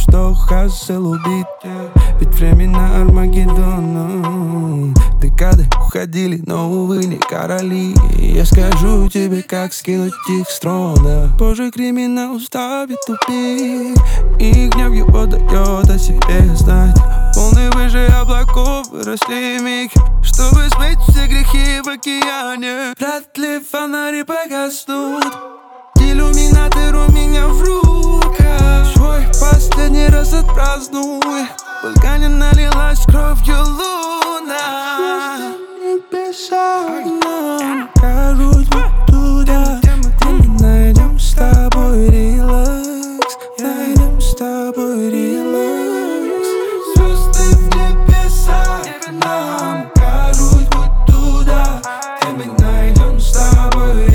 что Хассел убит. Ведь времена Армагеддона, декады уходили, но, увы, не короли. Я скажу тебе, как скинуть их с трона. Позже криминал ставит тупик, и гнев его дает о себе знать. Волны выше облаков выросли вмиг, чтобы смыть все грехи в океане. Вряд ли фонари погаснут, иллюминатор у меня в руках. Свой последний раз отпразднуй, в вулкане налилась кровью луна. Небеса нам кажут туда, где мы найдем с тобой релакс, найдем с тобой релакс. Звезды в небесах нам кажут туда, где мы найдем с тобой